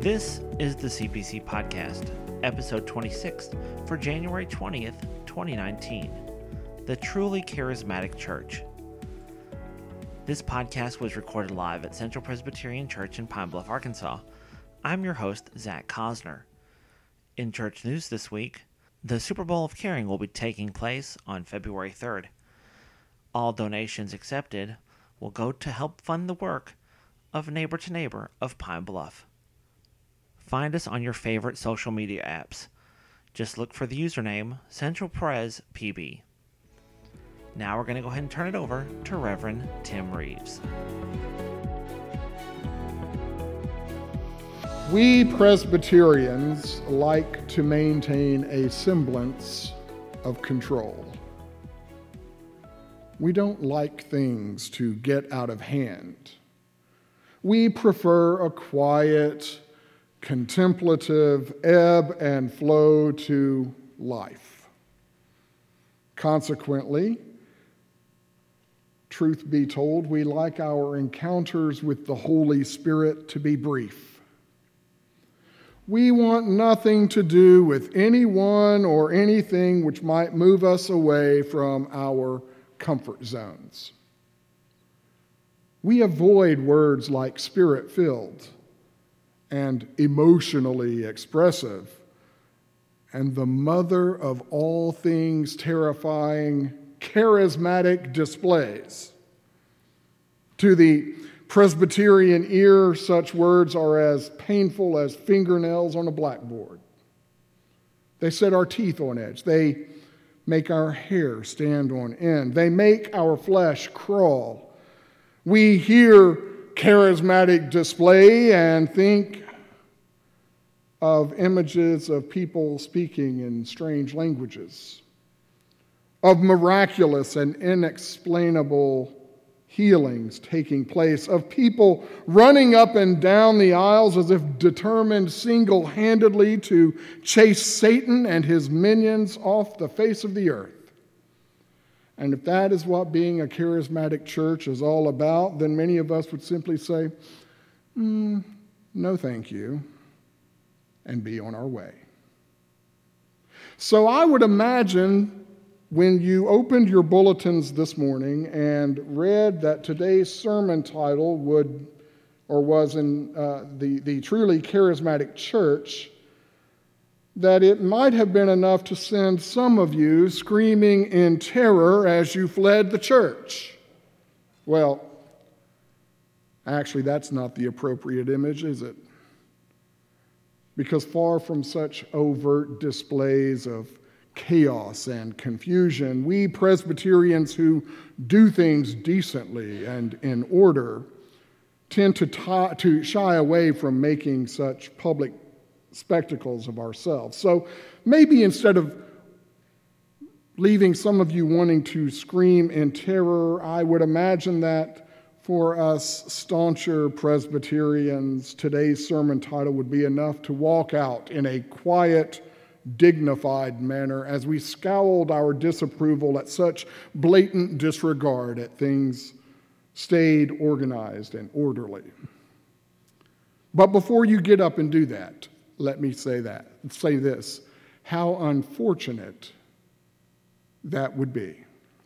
This is the CPC Podcast, episode 26 for January 20th, 2019, The Truly Charismatic Church. This podcast was recorded live at Central Presbyterian Church in Pine Bluff, Arkansas. I'm your host, Zach Cosner. In church news this week, the Super Bowl of Caring will be taking place on February 3rd. All donations accepted will go to help fund the work of Neighbor to Neighbor of Pine Bluff. Find us on your favorite social media apps. Just look for the username CentralPresPB. Now we're going to go ahead and turn it over to Reverend Tim Reeves. We Presbyterians like to maintain a semblance of control. We don't like things to get out of hand. We prefer a quiet, contemplative ebb and flow to life. Consequently, truth be told, we like our encounters with the Holy Spirit to be brief. We want nothing to do with anyone or anything which might move us away from our comfort zones. We avoid words like spirit-filled and emotionally expressive, and the mother of all things terrifying, charismatic displays. To the Presbyterian ear, such words are as painful as fingernails on a blackboard. They set our teeth on edge. They make our hair stand on end. They make our flesh crawl. We hear charismatic display and think of images of people speaking in strange languages, of miraculous and inexplainable healings taking place, of people running up and down the aisles as if determined single-handedly to chase Satan and his minions off the face of the earth. And if that is what being a charismatic church is all about, then many of us would simply say, no thank you, and be on our way. So I would imagine when you opened your bulletins this morning and read that today's sermon title was in the Truly Charismatic Church, that it might have been enough to send some of you screaming in terror as you fled the church. Well, actually, that's not the appropriate image, is it? Because far from such overt displays of chaos and confusion, we Presbyterians who do things decently and in order tend to shy away from making such public spectacles of ourselves. So maybe instead of leaving some of you wanting to scream in terror, I would imagine that for us stauncher Presbyterians, today's sermon title would be enough to walk out in a quiet, dignified manner as we scowled our disapproval at such blatant disregard at things staid, organized, and orderly. But before you get up and do that, let me say this, how unfortunate that would be.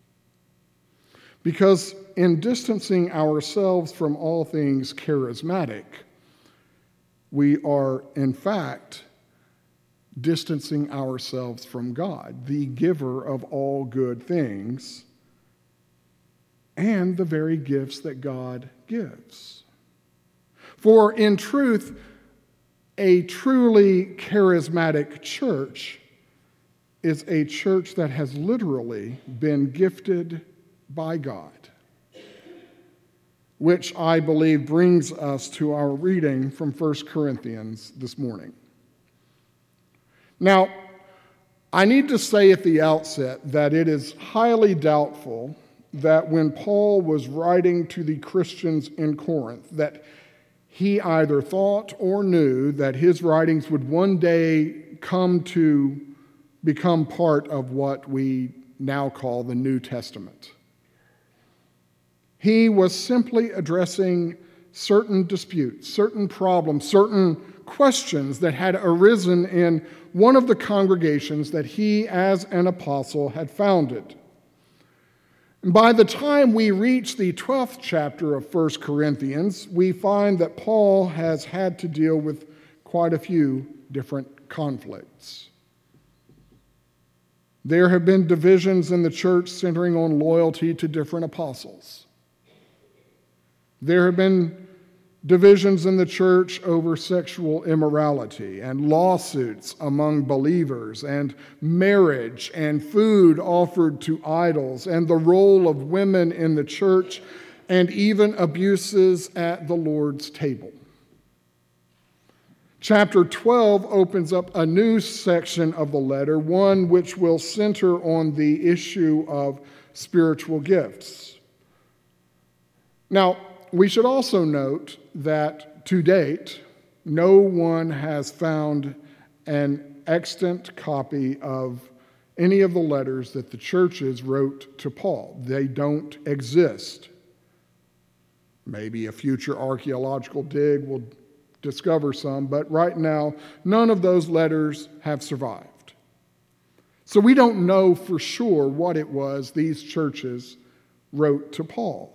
Because in distancing ourselves from all things charismatic, we are, in fact, distancing ourselves from God, the giver of all good things, and the very gifts that God gives. For in truth, a truly charismatic church is a church that has literally been gifted by God, which I believe brings us to our reading from 1 Corinthians this morning. Now, I need to say at the outset that it is highly doubtful that when Paul was writing to the Christians in Corinth, that he either thought or knew that his writings would one day come to become part of what we now call the New Testament. He was simply addressing certain disputes, certain problems, certain questions that had arisen in one of the congregations that he, as an apostle, had founded. And by the time we reach the 12th chapter of 1 Corinthians, we find that Paul has had to deal with quite a few different conflicts. There have been divisions in the church centering on loyalty to different apostles. There have been divisions in the church over sexual immorality and lawsuits among believers and marriage and food offered to idols and the role of women in the church and even abuses at the Lord's table. Chapter 12 opens up a new section of the letter, one which will center on the issue of spiritual gifts. Now, we should also note that to date, no one has found an extant copy of any of the letters that the churches wrote to Paul. They don't exist. Maybe a future archaeological dig will discover some, but right now, none of those letters have survived. So we don't know for sure what it was these churches wrote to Paul.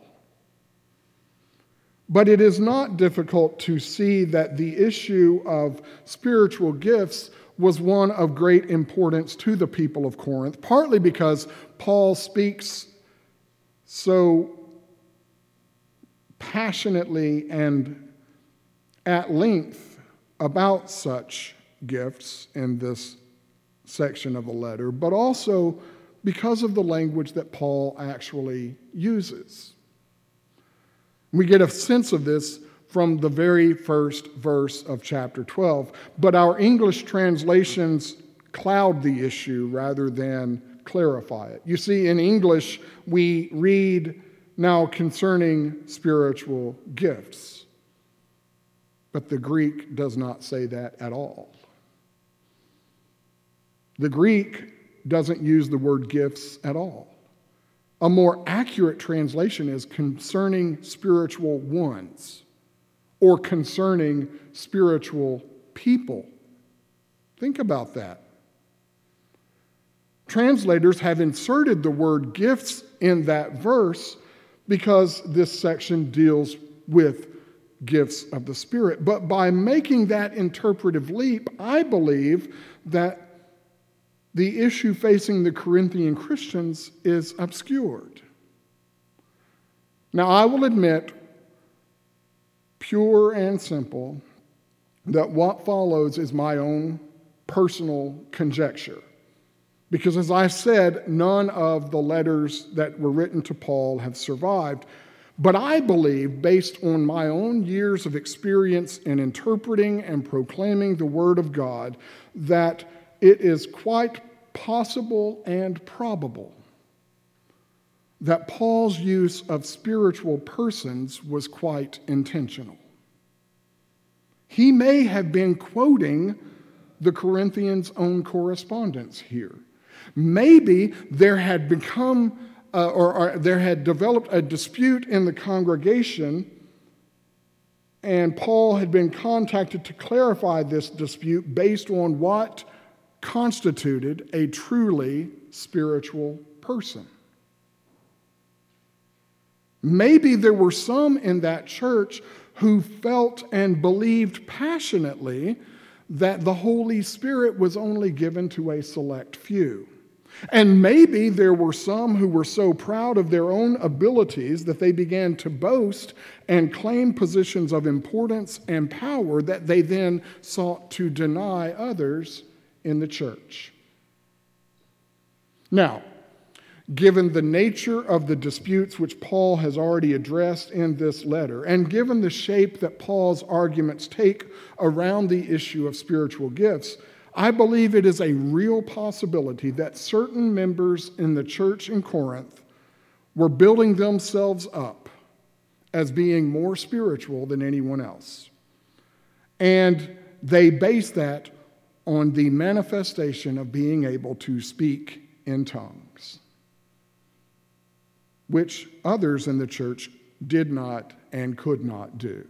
But it is not difficult to see that the issue of spiritual gifts was one of great importance to the people of Corinth, partly because Paul speaks so passionately and at length about such gifts in this section of the letter, but also because of the language that Paul actually uses. We get a sense of this from the very first verse of chapter 12, but our English translations cloud the issue rather than clarify it. You see, in English, we read now concerning spiritual gifts, but the Greek does not say that at all. The Greek doesn't use the word gifts at all. A more accurate translation is concerning spiritual ones or concerning spiritual people. Think about that. Translators have inserted the word gifts in that verse because this section deals with gifts of the Spirit. But by making that interpretive leap, I believe that the issue facing the Corinthian Christians is obscured. Now, I will admit, pure and simple, that what follows is my own personal conjecture. Because as I said, none of the letters that were written to Paul have survived. But I believe, based on my own years of experience in interpreting and proclaiming the Word of God, that it is quite possible and probable that Paul's use of spiritual persons was quite intentional. He may have been quoting the Corinthians' own correspondence here. Maybe there had become or there had developed a dispute in the congregation, and Paul had been contacted to clarify this dispute based on what constituted a truly spiritual person. Maybe there were some in that church who felt and believed passionately that the Holy Spirit was only given to a select few. And maybe there were some who were so proud of their own abilities that they began to boast and claim positions of importance and power that they then sought to deny others in the church. Now, given the nature of the disputes which Paul has already addressed in this letter, and given the shape that Paul's arguments take around the issue of spiritual gifts, I believe it is a real possibility that certain members in the church in Corinth were building themselves up as being more spiritual than anyone else. And they based that on the manifestation of being able to speak in tongues, which others in the church did not and could not do.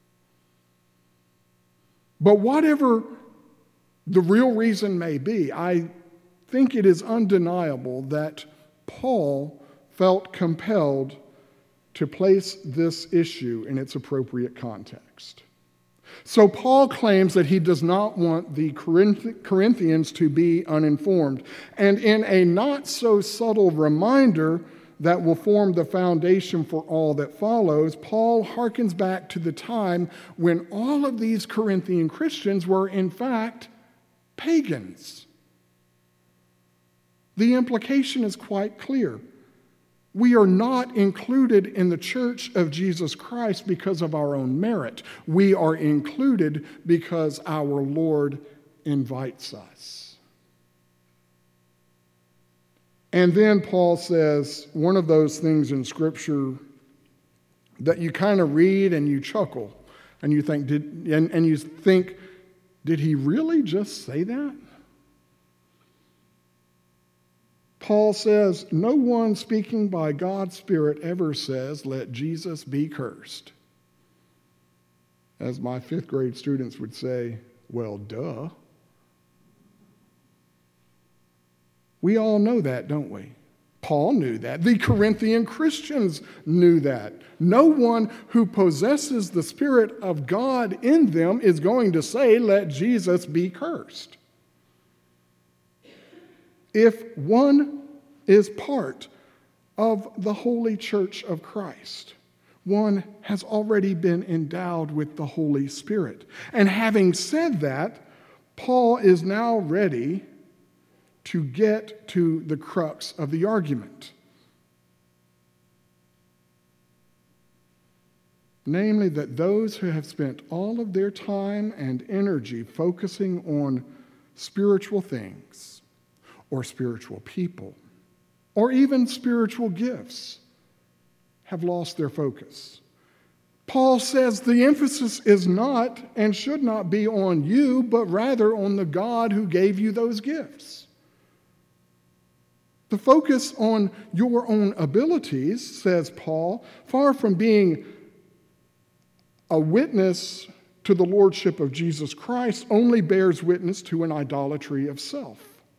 But whatever the real reason may be, I think it is undeniable that Paul felt compelled to place this issue in its appropriate context. So Paul claims that he does not want the Corinthians to be uninformed. And in a not so subtle reminder that will form the foundation for all that follows, Paul harkens back to the time when all of these Corinthian Christians were in fact pagans. The implication is quite clear. We are not included in the church of Jesus Christ because of our own merit. We are included because our Lord invites us. And then Paul says one of those things in Scripture that you kind of read and you chuckle and you think, did he really just say that? Paul says, no one speaking by God's Spirit ever says, let Jesus be cursed. As my fifth grade students would say, well, duh. We all know that, don't we? Paul knew that. The Corinthian Christians knew that. No one who possesses the Spirit of God in them is going to say, let Jesus be cursed. If one is part of the holy church of Christ, one has already been endowed with the Holy Spirit. And having said that, Paul is now ready to get to the crux of the argument. Namely, that those who have spent all of their time and energy focusing on spiritual things, or spiritual people, or even spiritual gifts, have lost their focus. Paul says the emphasis is not and should not be on you, but rather on the God who gave you those gifts. The focus on your own abilities, says Paul, far from being a witness to the lordship of Jesus Christ, only bears witness to an idolatry of self.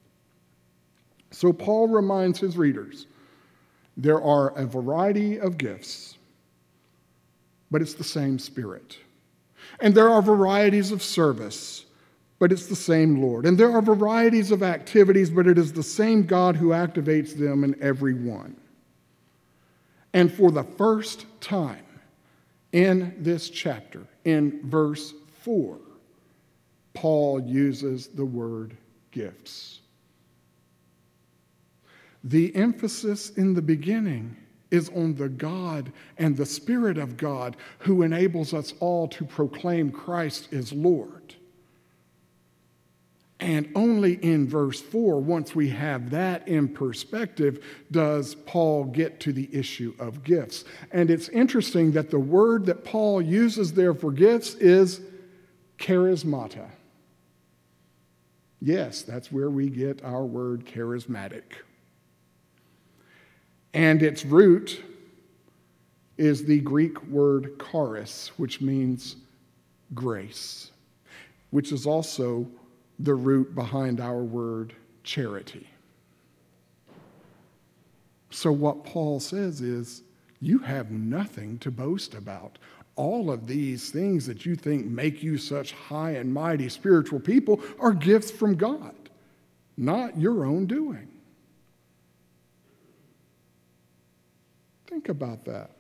So Paul reminds his readers, there are a variety of gifts, but it's the same Spirit. And there are varieties of service, but it's the same Lord. And there are varieties of activities, but it is the same God who activates them in every one. And for the first time in this chapter, in verse 4, Paul uses the word gifts. The emphasis in the beginning is on the God and the Spirit of God who enables us all to proclaim Christ as Lord. And only in verse 4, once we have that in perspective, does Paul get to the issue of gifts. And it's interesting that the word that Paul uses there for gifts is charismata. Yes, that's where we get our word charismatic. And its root is the Greek word charis, which means grace, which is also the root behind our word charity. So what Paul says is, you have nothing to boast about. All of these things that you think make you such high and mighty spiritual people are gifts from God, not your own doing. Think about that.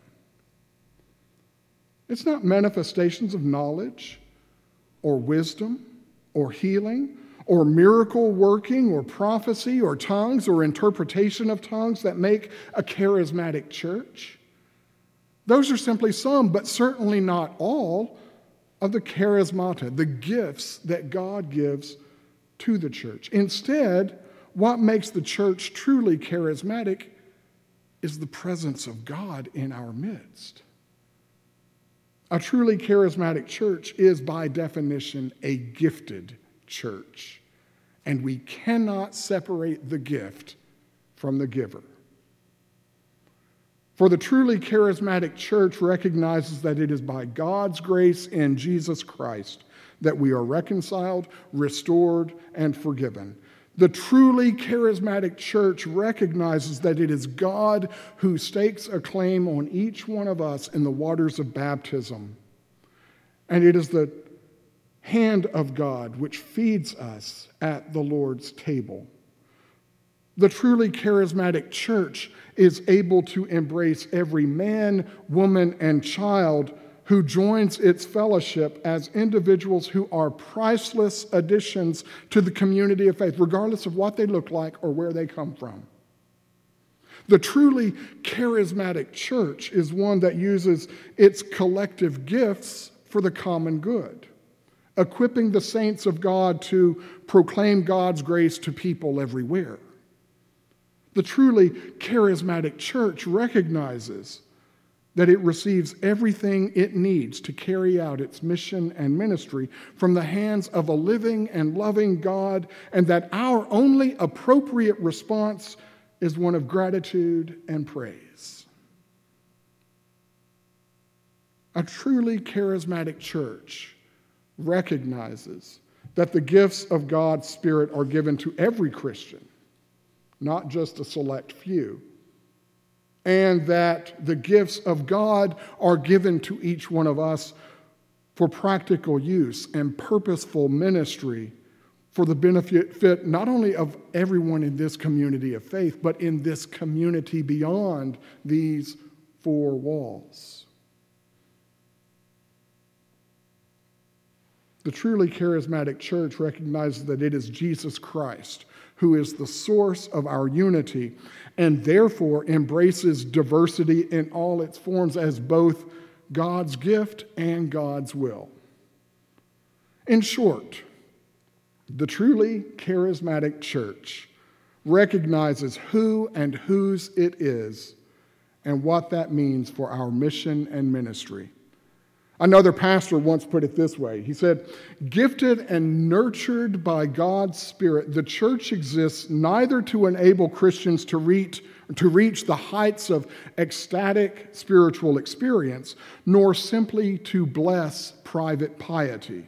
It's not manifestations of knowledge or wisdom or healing or miracle working or prophecy or tongues or interpretation of tongues that make a charismatic church. Those are simply some, but certainly not all, of the charismata, the gifts that God gives to the church. Instead, what makes the church truly charismatic is the presence of God in our midst. A truly charismatic church is, by definition, a gifted church, and we cannot separate the gift from the giver. For the truly charismatic church recognizes that it is by God's grace in Jesus Christ that we are reconciled, restored, and forgiven. The truly charismatic church recognizes that it is God who stakes a claim on each one of us in the waters of baptism. And it is the hand of God which feeds us at the Lord's table. The truly charismatic church is able to embrace every man, woman, and child who joins its fellowship as individuals who are priceless additions to the community of faith, regardless of what they look like or where they come from. The truly charismatic church is one that uses its collective gifts for the common good, equipping the saints of God to proclaim God's grace to people everywhere. The truly charismatic church recognizes that it receives everything it needs to carry out its mission and ministry from the hands of a living and loving God, and that our only appropriate response is one of gratitude and praise. A truly charismatic church recognizes that the gifts of God's Spirit are given to every Christian, not just a select few, and that the gifts of God are given to each one of us for practical use and purposeful ministry for the benefit not only of everyone in this community of faith, but in this community beyond these four walls. The truly charismatic church recognizes that it is Jesus Christ who is the source of our unity, and therefore embraces diversity in all its forms as both God's gift and God's will. In short, the truly charismatic church recognizes who and whose it is and what that means for our mission and ministry. Another pastor once put it this way. He said, "Gifted and nurtured by God's Spirit, the church exists neither to enable Christians to reach the heights of ecstatic spiritual experience, nor simply to bless private piety."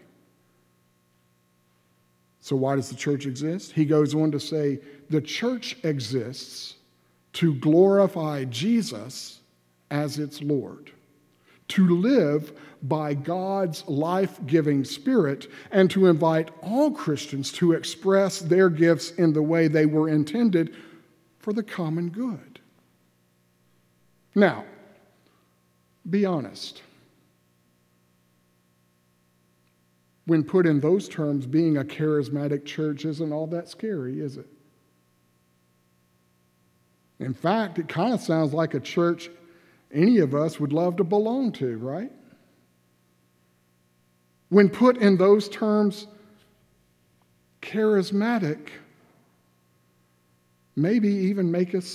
So why does the church exist? He goes on to say, the church exists to glorify Jesus as its Lord, to live by God's life-giving Spirit, and to invite all Christians to express their gifts in the way they were intended for the common good. Now, be honest. When put in those terms, being a charismatic church isn't all that scary, is it? In fact, it kind of sounds like a church any of us would love to belong to, right? When put in those terms, charismatic maybe even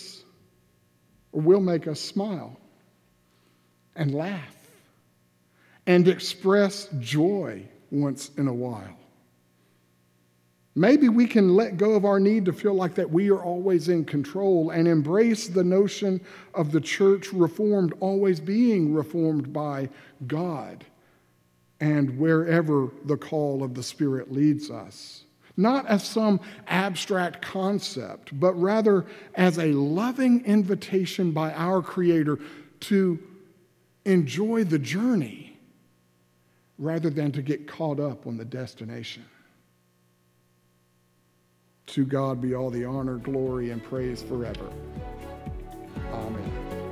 will make us smile and laugh and express joy once in a while. Maybe we can let go of our need to feel like that we are always in control and embrace the notion of the church reformed always being reformed by God and wherever the call of the Spirit leads us. Not as some abstract concept, but rather as a loving invitation by our Creator to enjoy the journey rather than to get caught up on the destination. To God be all the honor, glory, and praise forever. Amen.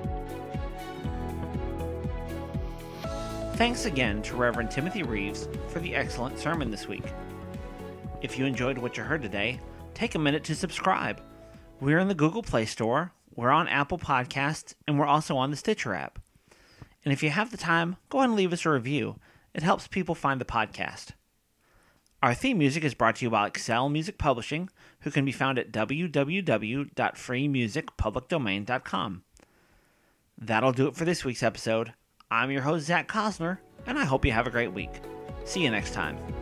Thanks again to Reverend Timothy Reeves for the excellent sermon this week. If you enjoyed what you heard today, take a minute to subscribe. We're in the Google Play Store, we're on Apple Podcasts, and we're also on the Stitcher app. And if you have the time, go ahead and leave us a review. It helps people find the podcast. Our theme music is brought to you by Excel Music Publishing, who can be found at www.freemusicpublicdomain.com. That'll do it for this week's episode. I'm your host, Zach Cosner, and I hope you have a great week. See you next time.